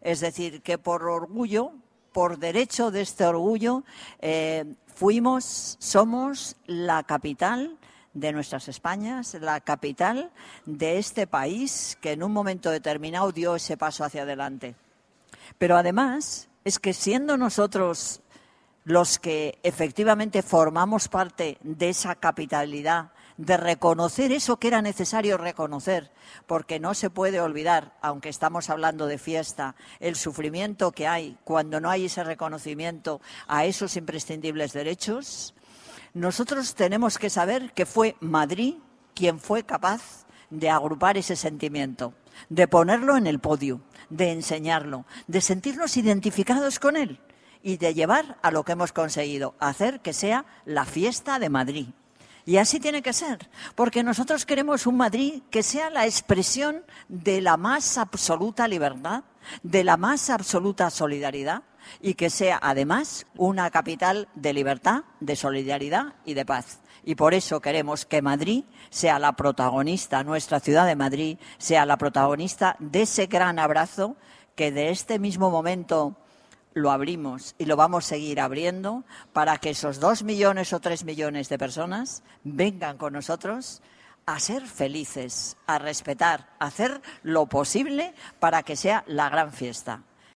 Es decir, que por orgullo, por derecho de este orgullo, somos la capital de nuestras Españas, la capital de este país que en un momento determinado dio ese paso hacia adelante. Pero además es que siendo nosotros los que efectivamente formamos parte de esa capitalidad, de reconocer eso que era necesario reconocer, porque no se puede olvidar, aunque estamos hablando de fiesta, el sufrimiento que hay cuando no hay ese reconocimiento a esos imprescindibles derechos. Nosotros tenemos que saber que fue Madrid quien fue capaz de agrupar ese sentimiento, de ponerlo en el podio, de enseñarlo, de sentirnos identificados con él y de llevar a lo que hemos conseguido, hacer que sea la fiesta de Madrid. Y así tiene que ser, porque nosotros queremos un Madrid que sea la expresión de la más absoluta libertad, de la más absoluta solidaridad y que sea además una capital de libertad, de solidaridad y de paz. Y por eso queremos que Madrid sea la protagonista, nuestra ciudad de Madrid sea la protagonista de ese gran abrazo que de este mismo momento lo abrimos y lo vamos a seguir abriendo para que esos 2 millones o 3 millones de personas vengan con nosotros a ser felices, a respetar, a hacer lo posible para que sea la gran fiesta.